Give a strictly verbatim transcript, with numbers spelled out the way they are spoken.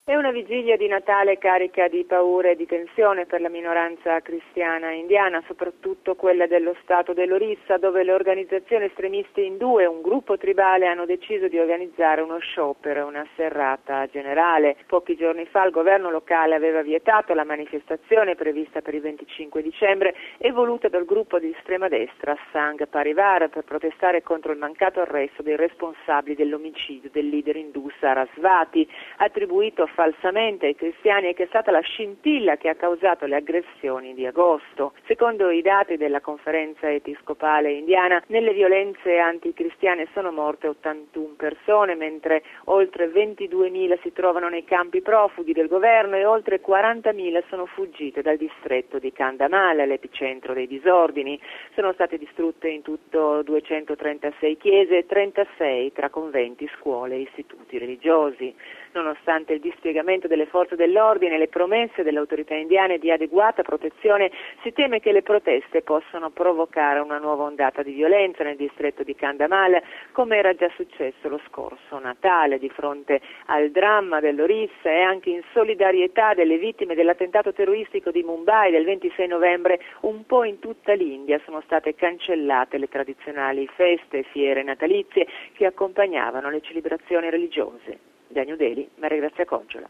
È una vigilia di Natale carica di paure e di tensione per la minoranza cristiana indiana, soprattutto quella dello stato dell'Orissa, dove le organizzazioni estremiste indù e un gruppo tribale hanno deciso di organizzare uno sciopero, una serrata generale. Pochi giorni fa il governo locale aveva vietato la manifestazione prevista per il venticinque dicembre e voluta dal gruppo di estrema destra Sangh Parivar per protestare contro il mancato arresto dei responsabili dell'omicidio del leader indù Sarasvati, attribuito falsamente ai cristiani e che è stata la scintilla che ha causato le aggressioni di agosto. Secondo i dati della conferenza episcopale indiana, nelle violenze anticristiane sono morte ottantuno persone, mentre oltre ventiduemila si trovano nei campi profughi del governo e oltre quarantamila sono fuggite dal distretto di Kandhamal, l'epicentro dei disordini. Sono state distrutte in tutto duecentotrentasei chiese e trentasei tra conventi, scuole e istituti religiosi. Nonostante il dispiegamento delle forze dell'ordine e le promesse delle autorità indiane di adeguata protezione, si teme che le proteste possano provocare una nuova ondata di violenza nel distretto di Kandhamal, come era già successo lo scorso Natale. Di fronte al dramma dell'Orissa e anche in solidarietà delle vittime dell'attentato terroristico di Mumbai del ventisei novembre, un po' in tutta l'India sono state cancellate le tradizionali feste e fiere natalizie che accompagnavano le celebrazioni religiose. Da New Delhi, Maria Grazia Coggiola.